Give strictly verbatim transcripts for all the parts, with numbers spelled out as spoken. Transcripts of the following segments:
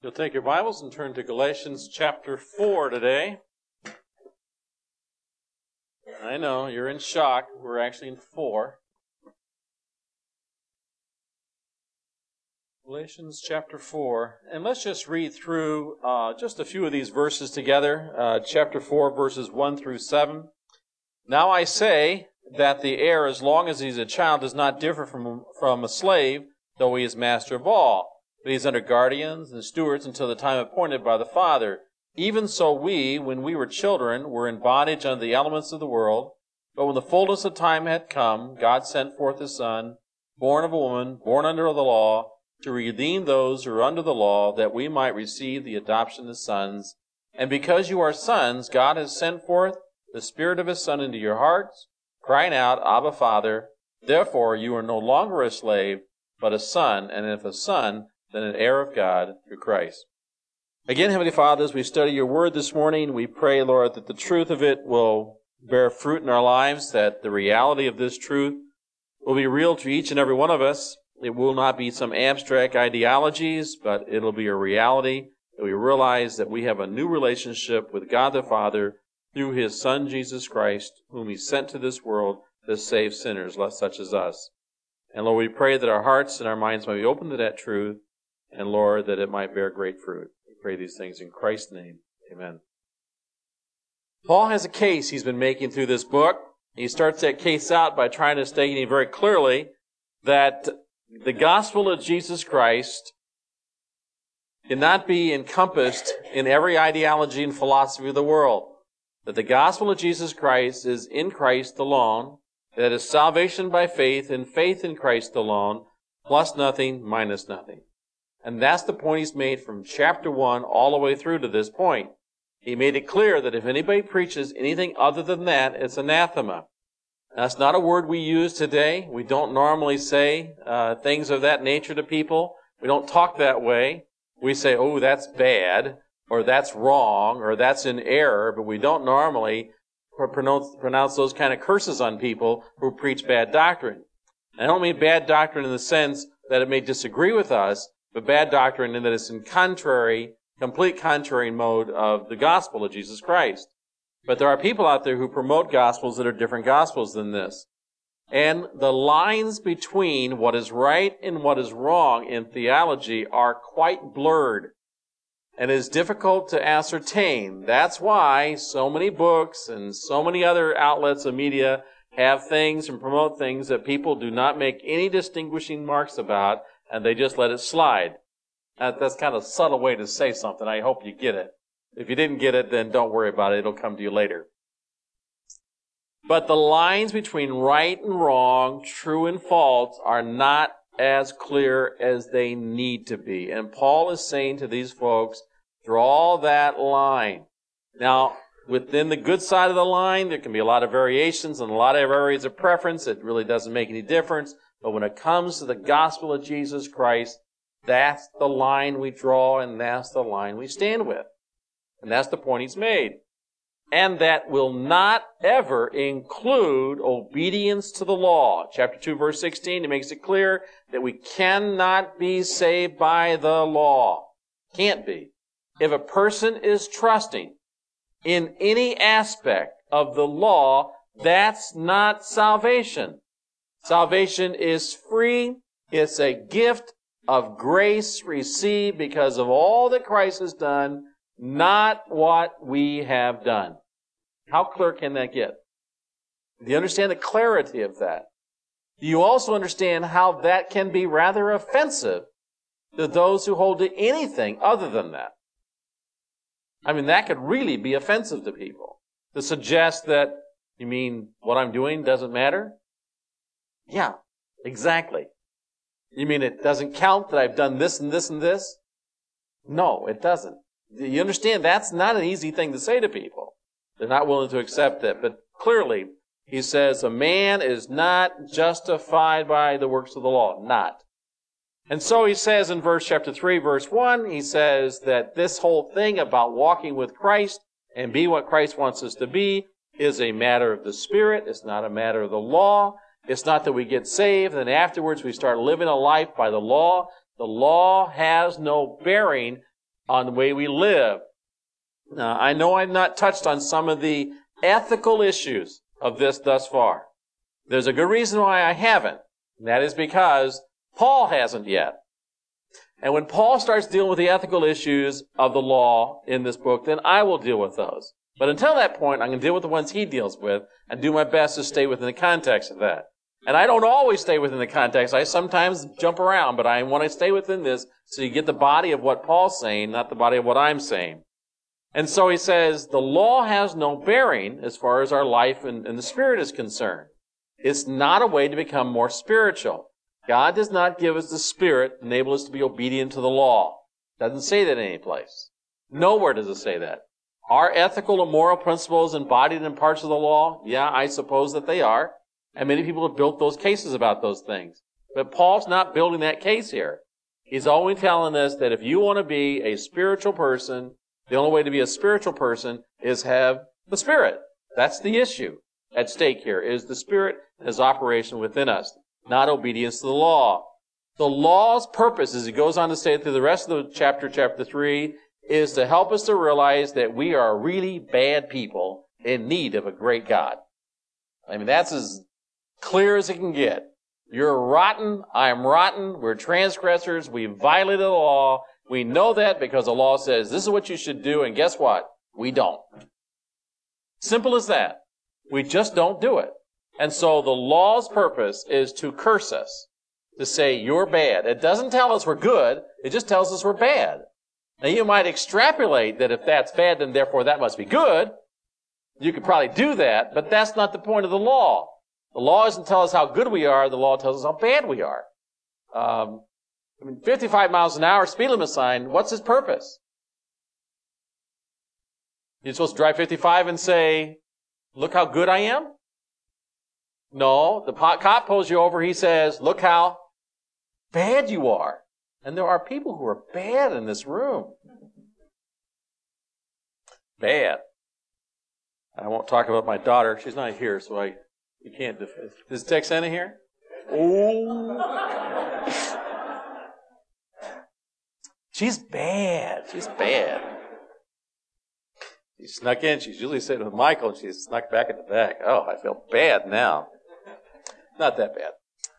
You'll take your Bibles and turn to Galatians chapter four today. I know, you're in shock. We're actually in four. Galatians chapter four. And let's just read through uh, just a few of these verses together. Uh, chapter four, verses one through seven. Now I say that the heir, as long as he's a child, does not differ from, from a slave, though he is master of all. But he is under guardians and stewards until the time appointed by the Father. Even so we, when we were children, were in bondage under the elements of the world. But when the fullness of time had come, God sent forth His Son, born of a woman, born under the law, to redeem those who are under the law, that we might receive the adoption as sons. And because you are sons, God has sent forth the Spirit of His Son into your hearts, crying out, Abba, Father. Therefore you are no longer a slave, but a son, and if a son, then an heir of God through Christ. Again, Heavenly Father, as we study your word this morning, we pray, Lord, that the truth of it will bear fruit in our lives, that the reality of this truth will be real to each and every one of us. It will not be some abstract ideologies, but it'll be a reality that we realize that we have a new relationship with God the Father through His Son, Jesus Christ, whom He sent to this world to save sinners such as us. And Lord, we pray that our hearts and our minds might be open to that truth, and Lord, that it might bear great fruit. We pray these things in Christ's name. Amen. Paul has a case he's been making through this book. He starts that case out by trying to state very clearly that the gospel of Jesus Christ cannot be encompassed in every ideology and philosophy of the world. That the gospel of Jesus Christ is in Christ alone, that is salvation by faith and faith in Christ alone, plus nothing, minus nothing. And that's the point he's made from chapter one all the way through to this point. He made it clear that if anybody preaches anything other than that, it's anathema. That's not a word we use today. We don't normally say uh, things of that nature to people. We don't talk that way. We say, oh, that's bad, or that's wrong, or that's in error, but we don't normally pronounce, pronounce those kind of curses on people who preach bad doctrine. And I don't mean bad doctrine in the sense that it may disagree with us, but bad doctrine in that it's in contrary, complete contrary mode of the gospel of Jesus Christ. But there are people out there who promote gospels that are different gospels than this. And the lines between what is right and what is wrong in theology are quite blurred. And it is difficult to ascertain. That's why so many books and so many other outlets of media have things and promote things that people do not make any distinguishing marks about, and they just let it slide. Uh, that's kind of a subtle way to say something. I hope you get it. If you didn't get it, then don't worry about it. It'll come to you later. But the lines between right and wrong, true and false, are not as clear as they need to be. And Paul is saying to these folks, draw that line. Now, within the good side of the line, there can be a lot of variations and a lot of areas of preference. It really doesn't make any difference. But when it comes to the gospel of Jesus Christ, that's the line we draw and that's the line we stand with. And that's the point he's made. And that will not ever include obedience to the law. Chapter two, verse sixteen, it makes it clear that we cannot be saved by the law. Can't be. If a person is trusting in any aspect of the law, that's not salvation. Salvation is free. It's a gift of grace received because of all that Christ has done, not what we have done. How clear can that get? Do you understand the clarity of that? Do you also understand how that can be rather offensive to those who hold to anything other than that? I mean, that could really be offensive to people. To suggest that, you mean what I'm doing doesn't matter? Yeah, exactly. You mean it doesn't count that I've done this and this and this? No, it doesn't. You understand that's not an easy thing to say to people. They're not willing to accept it. But clearly, he says a man is not justified by the works of the law. Not. And so he says in verse chapter three, verse one, he says that this whole thing about walking with Christ and be what Christ wants us to be is a matter of the Spirit. It's not a matter of the law. It's not that we get saved and afterwards we start living a life by the law. The law has no bearing on the way we live. Now, I know I've not touched on some of the ethical issues of this thus far. There's a good reason why I haven't, and that is because Paul hasn't yet. And when Paul starts dealing with the ethical issues of the law in this book, then I will deal with those. But until that point, I'm going to deal with the ones he deals with and do my best to stay within the context of that. And I don't always stay within the context. I sometimes jump around, but I want to stay within this so you get the body of what Paul's saying, not the body of what I'm saying. And so he says, the law has no bearing as far as our life and, and the Spirit is concerned. It's not a way to become more spiritual. God does not give us the Spirit to enable us to be obedient to the law. Doesn't say that in any place. Nowhere does it say that. Are ethical and moral principles embodied in parts of the law? Yeah, I suppose that they are. And many people have built those cases about those things. But Paul's not building that case here. He's only telling us that if you want to be a spiritual person, the only way to be a spiritual person is have the Spirit. That's the issue at stake here, is the Spirit and His operation within us, not obedience to the law. The law's purpose, as he goes on to say through the rest of the chapter, chapter three, is to help us to realize that we are really bad people in need of a great God. I mean, that's as clear as it can get. You're rotten, I'm rotten, we're transgressors, we violated the law. We know that because the law says this is what you should do, and guess what? We don't. Simple as that. We just don't do it. And so the law's purpose is to curse us, to say you're bad. It doesn't tell us we're good, it just tells us we're bad. Now you might extrapolate that if that's bad, then therefore that must be good. You could probably do that, but that's not the point of the law. The law doesn't tell us how good we are, the law tells us how bad we are. Um, I mean, fifty-five miles an hour speed limit sign, what's its purpose? You're supposed to drive fifty-five and say, look how good I am? No, the cop pulls you over, he says, look how bad you are. And there are people who are bad in this room. Bad. I won't talk about my daughter. She's not here, so I you can't defend. Is Texana here? Oh. She's bad. She's bad. She snuck in. She's usually sitting with Michael, and she snuck back in the back. Oh, I feel bad now. Not that bad.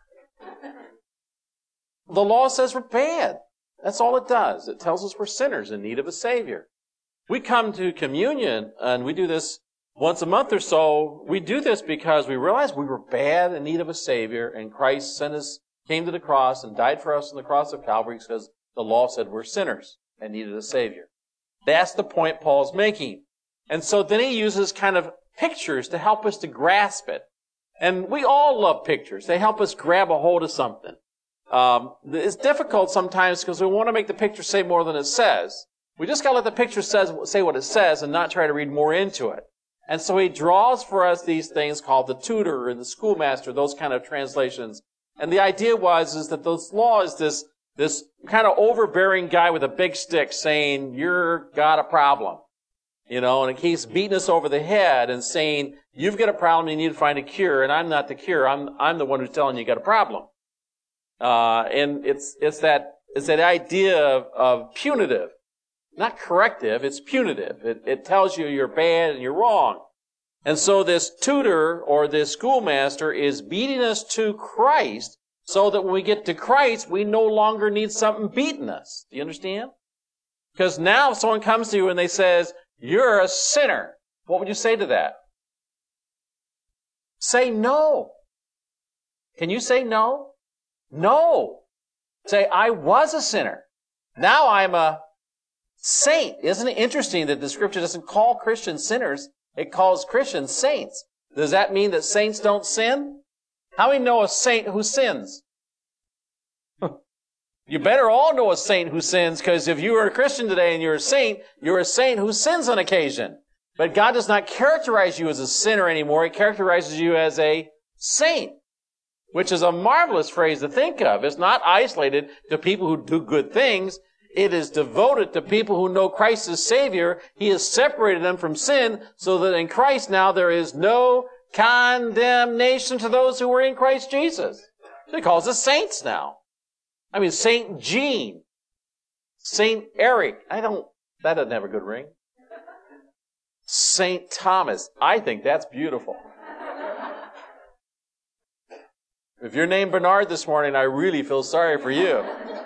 The law says we're bad. That's all it does. It tells us we're sinners in need of a Savior. We come to communion, and we do this once a month or so. We do this because we realize we were bad in need of a Savior, and Christ sent us, came to the cross and died for us on the cross of Calvary because the law said we're sinners and needed a Savior. That's the point Paul's making. And so then he uses kind of pictures to help us to grasp it. And we all love pictures. They help us grab a hold of something. Um, it's difficult sometimes because we want to make the picture say more than it says. We just got to let the picture says, say what it says and not try to read more into it. And so he draws for us these things called the tutor and the schoolmaster, those kind of translations. And the idea was is that the law is this, this kind of overbearing guy with a big stick saying, you're got a problem. You know, and he keeps beating us over the head and saying, you've got a problem, you need to find a cure, and I'm not the cure. I'm, I'm the one who's telling you you got a problem. Uh, and it's, it's that, it's that idea of, of punitive. Not corrective, it's punitive. It, it tells you you're bad and you're wrong. And so this tutor or this schoolmaster is beating us to Christ so that when we get to Christ, we no longer need something beating us. Do you understand? Because now if someone comes to you and they says, you're a sinner, what would you say to that? Say no. Can you say no? No. Say, I was a sinner. Now I'm a saint. Isn't it interesting that the Scripture doesn't call Christians sinners? It calls Christians saints. Does that mean that saints don't sin? How do we know a saint who sins? You better all know a saint who sins, because if you are a Christian today and you're a saint, you're a saint who sins on occasion. But God does not characterize you as a sinner anymore. He characterizes you as a saint, which is a marvelous phrase to think of. It's not isolated to people who do good things. It is devoted to people who know Christ as Savior. He has separated them from sin so that in Christ now there is no condemnation to those who are in Christ Jesus. So he calls us saints now. I mean, Saint Jean. Saint Eric. I don't, that doesn't have a good ring. Saint Thomas. I think that's beautiful. If you're named Bernard this morning, I really feel sorry for you.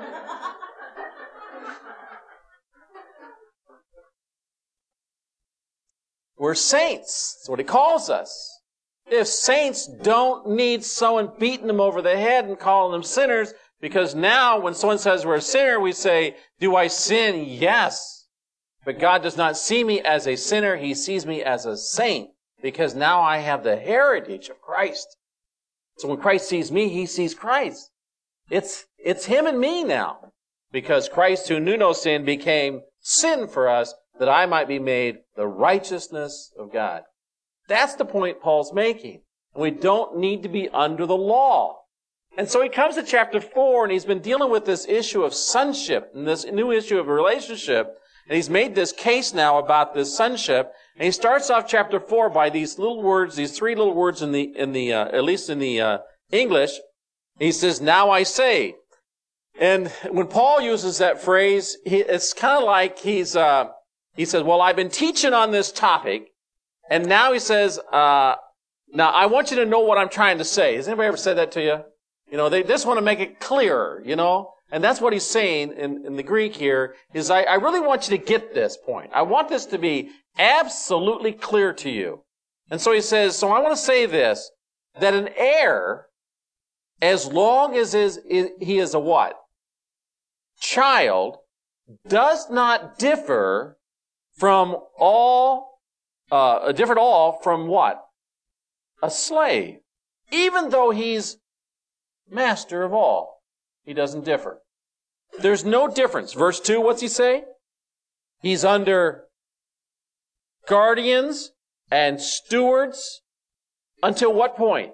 We're saints. That's what he calls us. If saints don't need someone beating them over the head and calling them sinners, because now when someone says we're a sinner, we say, do I sin? Yes. But God does not see me as a sinner. He sees me as a saint, because now I have the heritage of Christ. So when Christ sees me, he sees Christ. It's, it's him and me now, because Christ, who knew no sin, became sin for us, that I might be made the righteousness of God. That's the point Paul's making. We don't need to be under the law. And so he comes to chapter four, and he's been dealing with this issue of sonship, and this new issue of relationship, and he's made this case now about this sonship, and he starts off chapter four by these little words, these three little words in the, in the, uh, at least in the, uh, English. He says, now I say. And when Paul uses that phrase, he, it's kind of like he's, uh, he says, well, I've been teaching on this topic, and now he says, uh, now I want you to know what I'm trying to say. Has anybody ever said that to you? You know, they just want to make it clearer, you know? And that's what he's saying in, in the Greek here, is I, I really want you to get this point. I want this to be absolutely clear to you. And so he says, so I want to say this, that an heir, as long as is, is, he is a what? Child, does not differ from all, uh, differ at all from what? A slave. Even though he's master of all, he doesn't differ. There's no difference. Verse two, what's he say? He's under guardians and stewards until what point?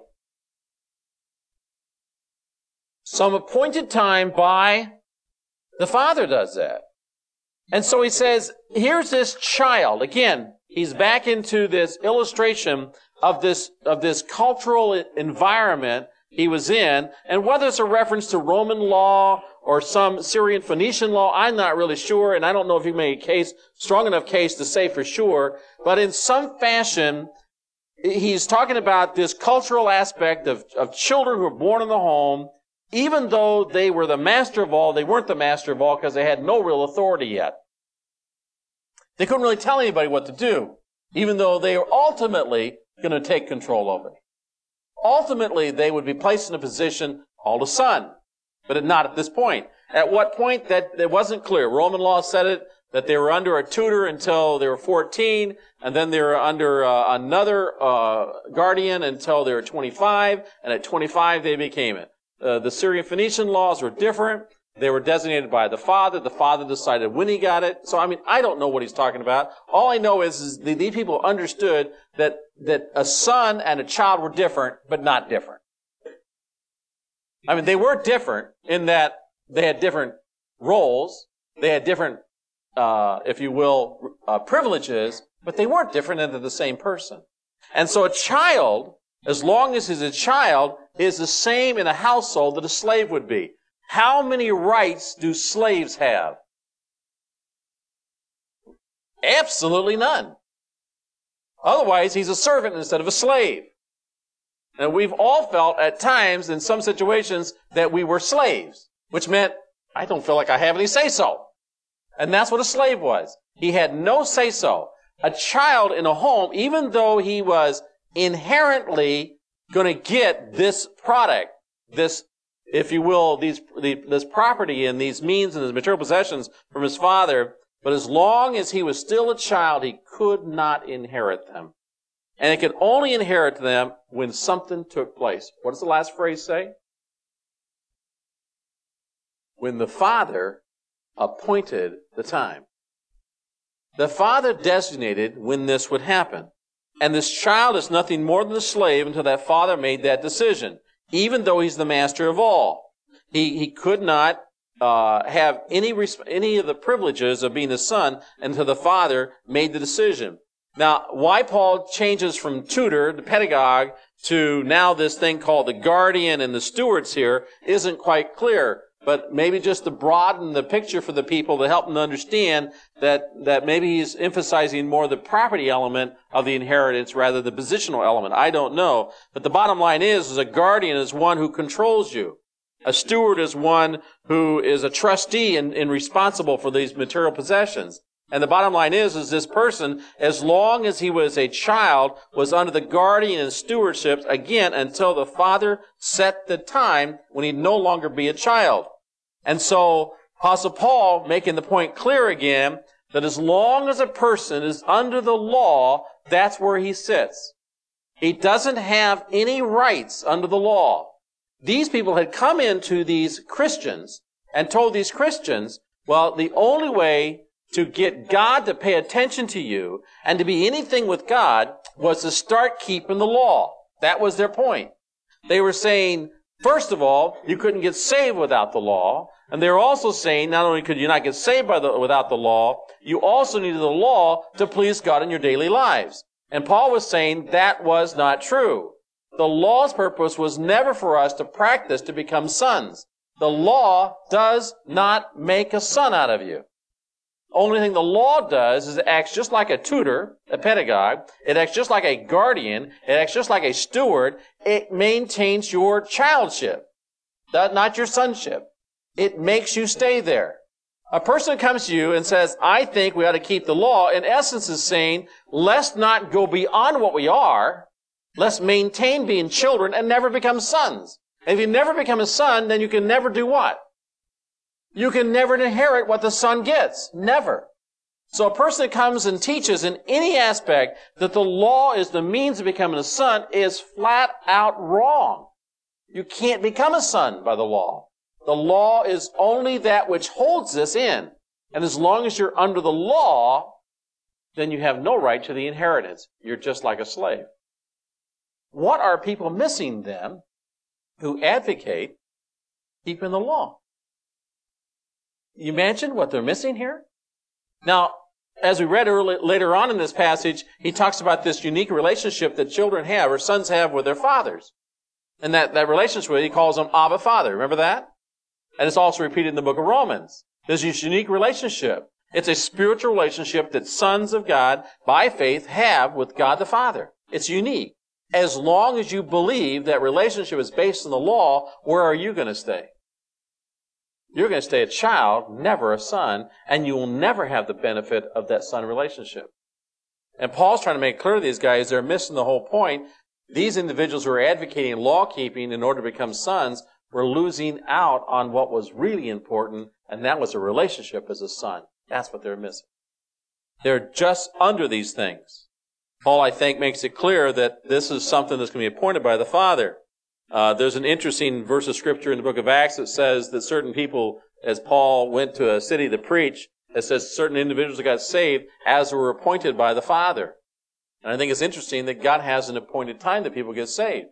Some appointed time by the father does that. And so he says, here's this child. Again, he's back into this illustration of this, of this cultural environment he was in. And whether it's a reference to Roman law or some Syrian Phoenician law, I'm not really sure. And I don't know if he made a case, strong enough case to say for sure. But in some fashion, he's talking about this cultural aspect of, of children who are born in the home. Even though they were the master of all, they weren't the master of all because they had no real authority yet. They couldn't really tell anybody what to do, even though they were ultimately going to take control of it. Ultimately, they would be placed in a position called a son, but not at this point. At what point, that it wasn't clear. Roman law said it, that they were under a tutor until they were fourteen, and then they were under uh, another uh, guardian until they were twenty-five, and at twenty-five they became it. Uh, the Syrian Phoenician laws were different. They were designated by the father. The father decided when he got it. So, I mean, I don't know what he's talking about. All I know is, is the, these people understood that, that a son and a child were different, but not different. I mean, they were different in that they had different roles. They had different, uh, if you will, uh, privileges, but they weren't different into the same person. And so a child, as long as he's a child, is the same in a household that a slave would be. How many rights do slaves have? Absolutely none. Otherwise, he's a servant instead of a slave. And we've all felt at times in some situations that we were slaves, which meant, I don't feel like I have any say-so. And that's what a slave was. He had no say-so. A child in a home, even though he was inherently going to get this product, this, if you will, these, the, this property and these means and his material possessions from his father, but as long as he was still a child, he could not inherit them. And he could only inherit them when something took place. What does the last phrase say? When the father appointed the time. The father designated when this would happen. And this child is nothing more than a slave until that father made that decision, even though he's the master of all. He, he could not uh, have any, any of the privileges of being a son until the father made the decision. Now, why Paul changes from tutor, the pedagogue, to now this thing called the guardian and the stewards here isn't quite clear. but maybe just to broaden the picture for the people to help them understand that, that maybe he's emphasizing more the property element of the inheritance rather than the positional element. I don't know. But the bottom line is, is a guardian is one who controls you. A steward is one who is a trustee and, and responsible for these material possessions. And the bottom line is, is this person, as long as he was a child, was under the guardian and stewardship, again, until the father set the time when he'd no longer be a child. And so, Apostle Paul making the point clear again, that as long as a person is under the law, that's where he sits. He doesn't have any rights under the law. These people had come into these Christians and told these Christians, well, the only way to get God to pay attention to you and to be anything with God was to start keeping the law. That was their point. They were saying, first of all, you couldn't get saved without the law. And they were also saying, not only could you not get saved by the, without the law, you also needed the law to please God in your daily lives. And Paul was saying that was not true. The law's purpose was never for us to practice to become sons. The law does not make a son out of you. Only thing the law does is it acts just like a tutor, a pedagogue. It acts just like a guardian. It acts just like a steward. It maintains your childship, not your sonship. It makes you stay there. A person comes to you and says, I think we ought to keep the law, in essence is saying, let's not go beyond what we are. Let's maintain being children and never become sons. And if you never become a son, then you can never do what? You can never inherit what the son gets. Never. So a person that comes and teaches in any aspect that the law is the means of becoming a son is flat out wrong. You can't become a son by the law. The law is only that which holds this in. And as long as you're under the law, then you have no right to the inheritance. You're just like a slave. What are people missing then who advocate keeping the law? You mentioned what they're missing here? Now, as we read early, later on in this passage, he talks about this unique relationship that children have, or sons have, with their fathers. And that, that relationship, he calls them Abba Father. Remember that? And it's also repeated in the book of Romans. There's this unique relationship. It's a spiritual relationship that sons of God, by faith, have with God the Father. It's unique. As long as you believe that relationship is based on the law, where are you going to stay? You're going to stay a child, never a son, and you will never have the benefit of that son relationship. And Paul's trying to make clear to these guys they're missing the whole point. These individuals who are advocating law-keeping in order to become sons were losing out on what was really important, and that was a relationship as a son. That's what they're missing. They're just under these things. Paul, I think, makes it clear that this is something that's going to be appointed by the Father. Uh, there's an interesting verse of Scripture in the book of Acts that says that certain people, as Paul went to a city to preach, it says certain individuals got saved as were appointed by the Father. And I think it's interesting that God has an appointed time that people get saved.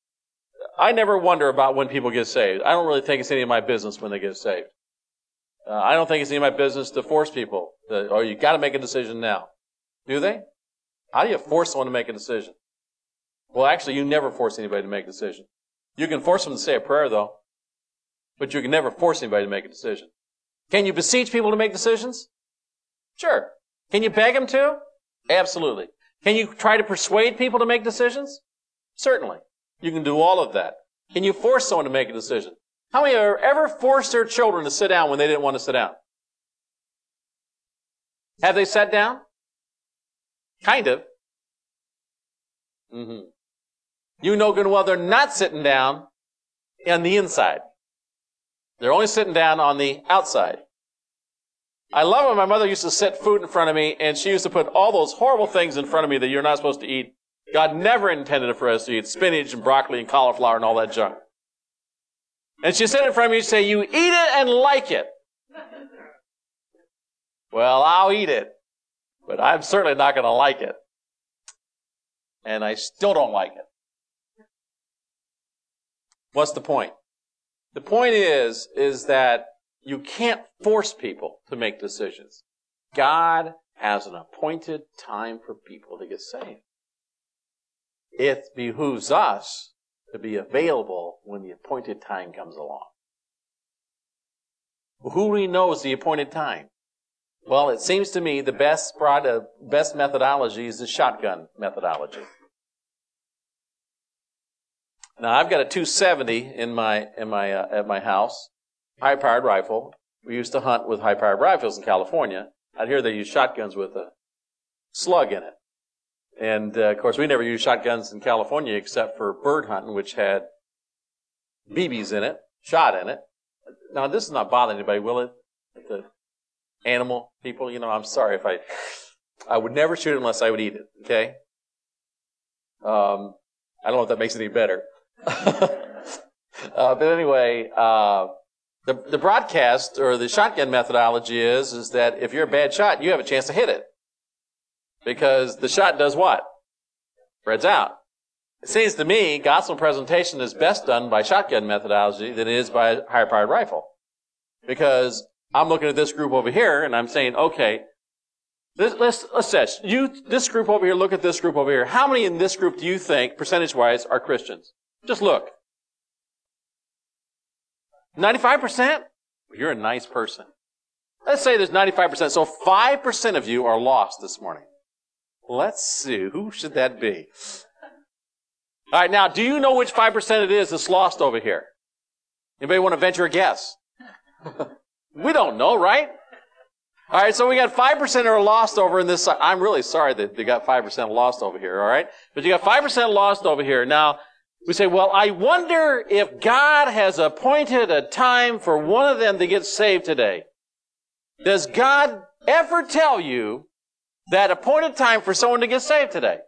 I never wonder about when people get saved. I don't really think it's any of my business when they get saved. Uh, I don't think it's any of my business to force people, to, or you got to make a decision now. Do they? How do you force someone to make a decision? Well, actually, you never force anybody to make a decision. You can force them to say a prayer, though, but you can never force anybody to make a decision. Can you beseech people to make decisions? Sure. Can you beg them to? Absolutely. Can you try to persuade people to make decisions? Certainly. You can do all of that. Can you force someone to make a decision? How many have ever forced their children to sit down when they didn't want to sit down? Have they sat down? Kind of. Mm-hmm. You know good and well they're not sitting down on the inside. They're only sitting down on the outside. I love when my mother used to set food in front of me, and she used to put all those horrible things in front of me that you're not supposed to eat. God never intended it for us to eat spinach and broccoli and cauliflower and all that junk. And she'd sit in front of me and say, you eat it and like it. Well, I'll eat it, but I'm certainly not going to like it. And I still don't like it. What's the point? The point is, is that you can't force people to make decisions. God has an appointed time for people to get saved. It behooves us to be available when the appointed time comes along. Who do we know is the appointed time? Well, it seems to me the best product, best methodology is the shotgun methodology. Now, I've got a two seventy in my in my uh, at my house, high-powered rifle. We used to hunt with high-powered rifles in California. Out here, they use shotguns with a slug in it. And, uh, of course, we never used shotguns in California except for bird hunting, which had B Bs in it, shot in it. Now, this is not bothering anybody, will it? The animal people, you know, I'm sorry if I... I would never shoot it unless I would eat it, okay? Um, I don't know if that makes it any better. uh, but anyway, uh, the, the broadcast or the shotgun methodology is, is that if you're a bad shot, you have a chance to hit it. Because the shot does what? Spreads out. It seems to me gospel presentation is best done by shotgun methodology than it is by a higher-powered rifle. Because I'm looking at this group over here and I'm saying, okay, this, let's, let's say, you, this group over here, look at this group over here. How many in this group do you think, percentage-wise, are Christians? Just look. ninety-five percent? You're a nice person. Let's say there's ninety-five percent. So five percent of you are lost this morning. Let's see. Who should that be? All right, now, do you know which five percent it is that's lost over here? Anybody want to venture a guess? We don't know, right? All right, so we got five percent are lost over in this side. I'm really sorry that they got five percent lost over here, all right? But you got five percent lost over here. Now, we say, well, I wonder if God has appointed a time for one of them to get saved today. Does God ever tell you that appointed time for someone to get saved today?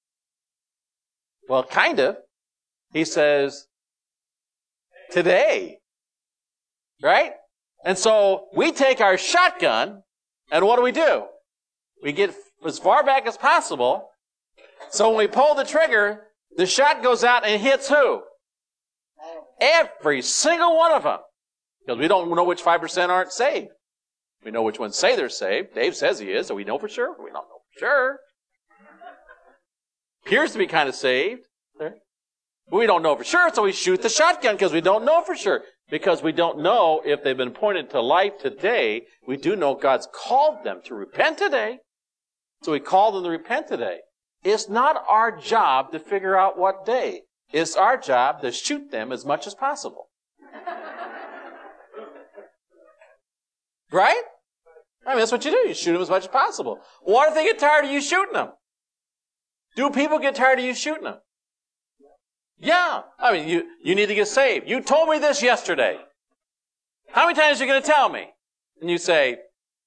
Well, kind of. He says, today. Right? And so we take our shotgun, and what do we do? We get as far back as possible. So when we pull the trigger, the shot goes out and hits who? Every single one of them. Because we don't know which five percent aren't saved. We know which ones say they're saved. Dave says he is, so we know for sure. We don't know for sure. Appears to be kind of saved. We don't know for sure, so we shoot the shotgun because we don't know for sure. Because we don't know if they've been appointed to life today. We do know God's called them to repent today. So we call them to repent today. It's not our job to figure out what day. It's our job to shoot them as much as possible. Right? I mean, that's what you do. You shoot them as much as possible. What if they get tired of you shooting them? Do people get tired of you shooting them? Yeah. I mean, you, you need to get saved. You told me this yesterday. How many times are you going to tell me? And you say,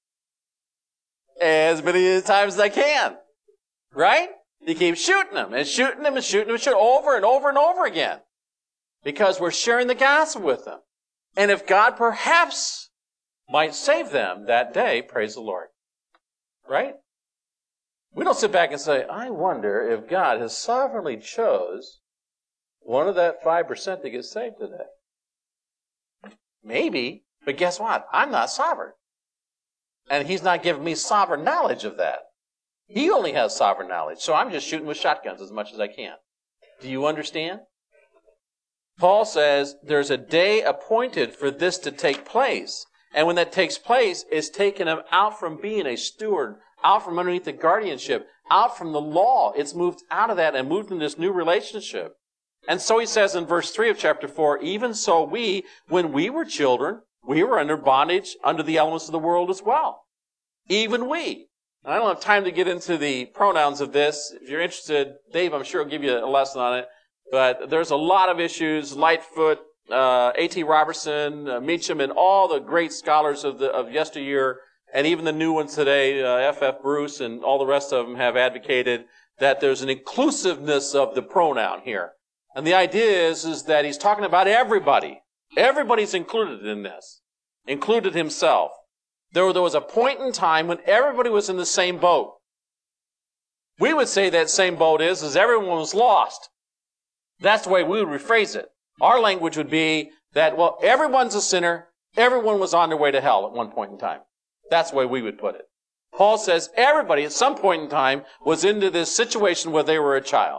as many times as I can. Right? You keep shooting them and shooting them and shooting them and shooting them over and over and over again. Because we're sharing the gospel with them. And if God perhaps might save them that day, praise the Lord. Right? We don't sit back and say, I wonder if God has sovereignly chose one of that five percent to get saved today. Maybe, but guess what? I'm not sovereign. And He's not giving me sovereign knowledge of that. He only has sovereign knowledge. So I'm just shooting with shotguns as much as I can. Do you understand? Paul says there's a day appointed for this to take place. And when that takes place, it's taken him out from being a steward, out from underneath the guardianship, out from the law. It's moved out of that and moved into this new relationship. And so he says in verse three of chapter four, even so we, when we were children, we were under bondage under the elements of the world as well. Even we. I don't have time to get into the pronouns of this. If you're interested, Dave, I'm sure will give you a lesson on it. But there's a lot of issues. Lightfoot, uh, A T Robertson, uh, Meacham, and all the great scholars of the of yesteryear, and even the new ones today, uh, F F Bruce and all the rest of them have advocated that there's an inclusiveness of the pronoun here. And the idea is, is that he's talking about everybody. Everybody's included in this. Included himself. There, there was a point in time when everybody was in the same boat. We would say that same boat is, is everyone was lost. That's the way we would rephrase it. Our language would be that, well, everyone's a sinner. Everyone was on their way to hell at one point in time. That's the way we would put it. Paul says everybody at some point in time was into this situation where they were a child.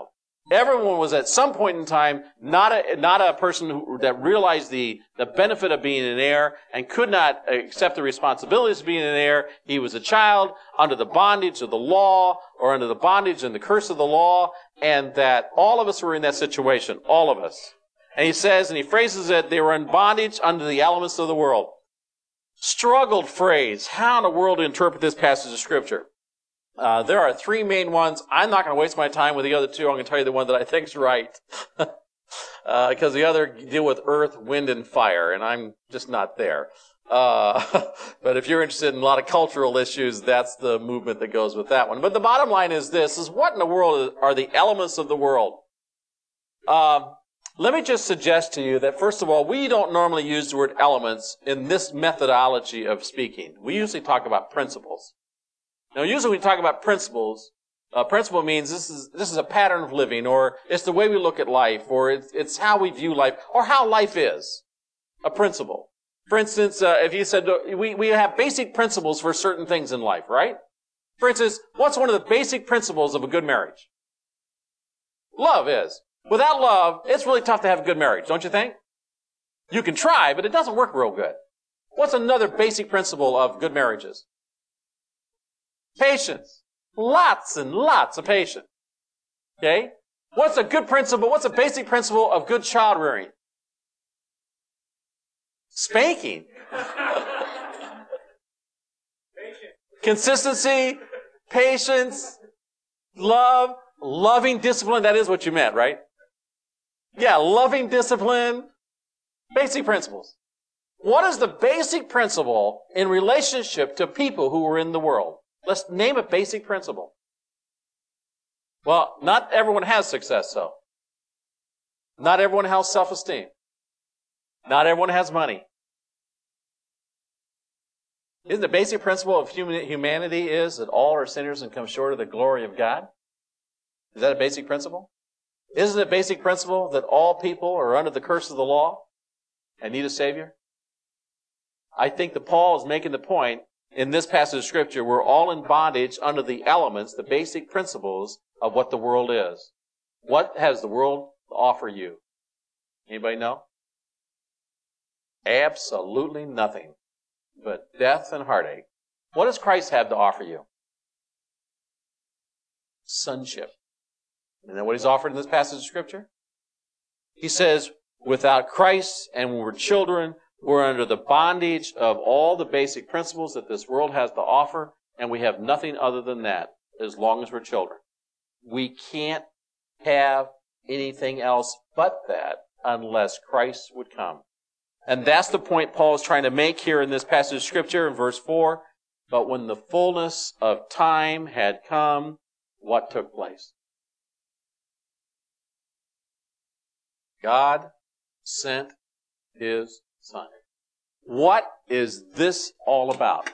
Everyone was at some point in time not a, not a person who, that realized the, the benefit of being an heir and could not accept the responsibilities of being an heir. He was a child under the bondage of the law or under the bondage and the curse of the law, and that all of us were in that situation, all of us. And he says, and he phrases it, they were in bondage under the elements of the world. Struggled phrase. How in the world to interpret this passage of Scripture? Uh, there are three main ones. I'm not going to waste my time with the other two. I'm going to tell you the one that I think is right. uh, because the other deal with earth, wind, and fire, and I'm just not there. Uh, but if you're interested in a lot of cultural issues, that's the movement that goes with that one. But the bottom line is this, is what in the world are the elements of the world? Uh, let me just suggest to you that, first of all, we don't normally use the word elements in this methodology of speaking. We usually talk about principles. Now, usually when we talk about principles, uh, principle means this is this is a pattern of living, or it's the way we look at life, or it's, it's how we view life, or how life is. A principle. For instance, uh, if you said, we, we have basic principles for certain things in life, right? For instance, what's one of the basic principles of a good marriage? Love is. Without love, it's really tough to have a good marriage, don't you think? You can try, but it doesn't work real good. What's another basic principle of good marriages? Patience. Lots and lots of patience. Okay? What's a good principle? What's a basic principle of good child rearing? Spanking. Consistency, patience, love, loving discipline. That is what you meant, right? Yeah, loving discipline, basic principles. What is the basic principle in relationship to people who are in the world? Let's name a basic principle. Well, not everyone has success, though. Not everyone has self-esteem. Not everyone has money. Isn't the basic principle of human, humanity is that all are sinners and come short of the glory of God? Is that a basic principle? Isn't it a basic principle that all people are under the curse of the law and need a Savior? I think that Paul is making the point in this passage of Scripture, we're all in bondage under the elements, the basic principles of what the world is. What has the world to offer you? Anybody know? Absolutely nothing but death and heartache. What does Christ have to offer you? Sonship. Isn't that what he's offered in this passage of Scripture? He says, without Christ and when we're children, we're under the bondage of all the basic principles that this world has to offer, and we have nothing other than that as long as we're children. We can't have anything else but that unless Christ would come. And that's the point Paul is trying to make here in this passage of Scripture in verse four. But when the fullness of time had come, what took place? God sent His Son. What is this all about?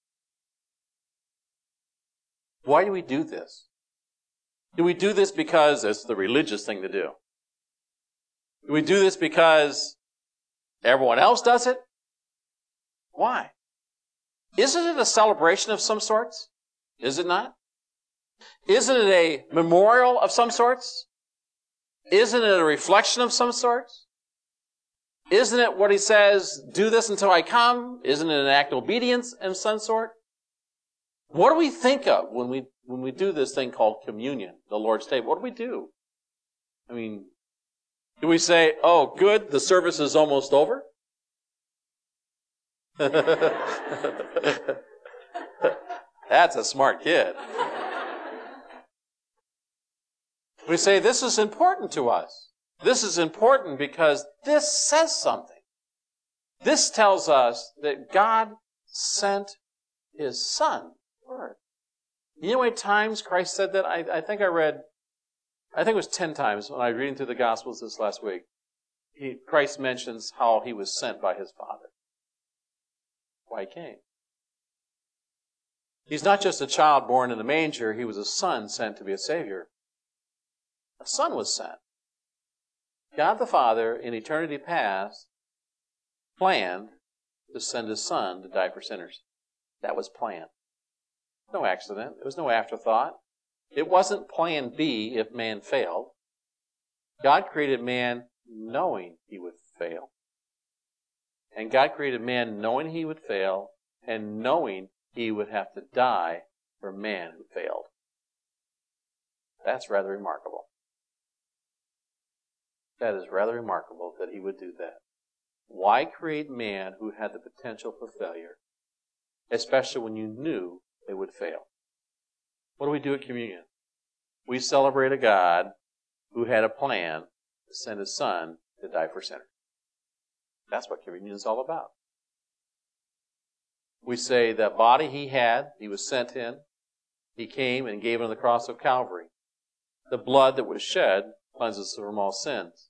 Why do we do this? Do we do this because it's the religious thing to do? Do we do this because everyone else does it? Why? Isn't it a celebration of some sorts? Is it not? Isn't it a memorial of some sorts? Isn't it a reflection of some sorts? Isn't it what he says, do this until I come? Isn't it an act of obedience of some sort? What do we think of when we when we do this thing called communion, the Lord's table? What do we do? I mean, do we say, oh, good, the service is almost over? That's a smart kid. We say, this is important to us. This is important because this says something. This tells us that God sent His Son first. You know how many times Christ said that? I, I think I read, I think it was ten times when I was reading through the Gospels this last week. He, Christ mentions how He was sent by His Father. Why He came. He's not just a child born in a manger. He was a Son sent to be a Savior. A Son was sent. God the Father, in eternity past, planned to send His Son to die for sinners. That was planned. No accident. There was no afterthought. It wasn't plan B if man failed. God created man knowing he would fail. And God created man knowing he would fail and knowing he would have to die for man who failed. That's rather remarkable. That is rather remarkable that he would do that. Why create man who had the potential for failure, especially when you knew they would fail? What do we do at communion? We celebrate a God who had a plan to send his son to die for sinners. That's what communion is all about. We say that body he had, he was sent in, he came and gave on the cross of Calvary. The blood that was shed cleanses us from all sins.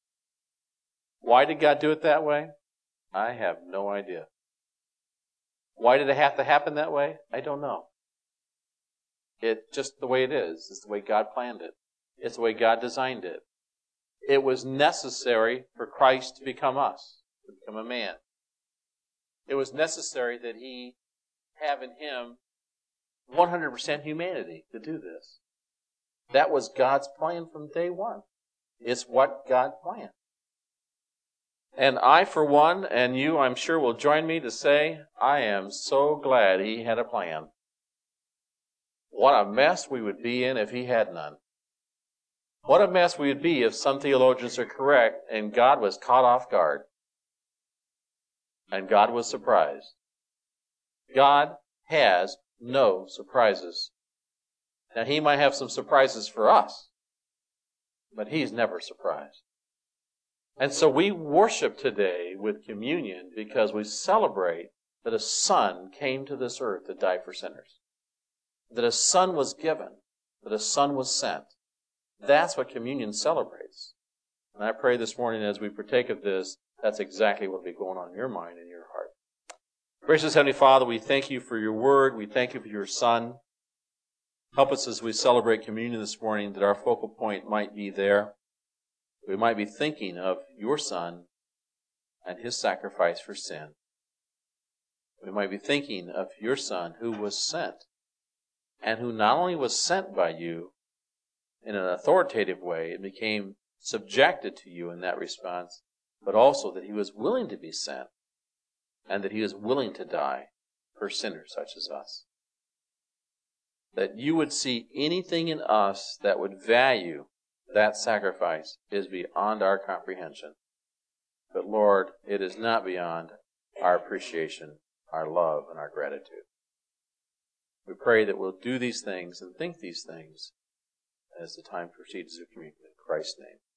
Why did God do it that way? I have no idea. Why did it have to happen that way? I don't know. It's just the way it is. It's the way God planned it. It's the way God designed it. It was necessary for Christ to become us, to become a man. It was necessary that he have in him one hundred percent humanity to do this. That was God's plan from day one. It's what God planned. And I, for one, and you, I'm sure, will join me to say, I am so glad he had a plan. What a mess we would be in if he had none. What a mess we would be if some theologians are correct and God was caught off guard. And God was surprised. God has no surprises. Now, he might have some surprises for us, but he's never surprised. And so we worship today with communion because we celebrate that a son came to this earth to die for sinners. That a son was given, that a son was sent. That's what communion celebrates. And I pray this morning as we partake of this, that's exactly what will be going on in your mind and your heart. Gracious Heavenly Father, we thank you for your word. We thank you for your Son. Help us as we celebrate communion this morning that our focal point might be there. We might be thinking of your Son and his sacrifice for sin. We might be thinking of your Son who was sent, and who not only was sent by you in an authoritative way and became subjected to you in that response, but also that he was willing to be sent and that he was willing to die for sinners such as us. That you would see anything in us that would value that sacrifice is beyond our comprehension. But Lord, it is not beyond our appreciation, our love, and our gratitude. We pray that we'll do these things and think these things as the time proceeds to communion in Christ's name.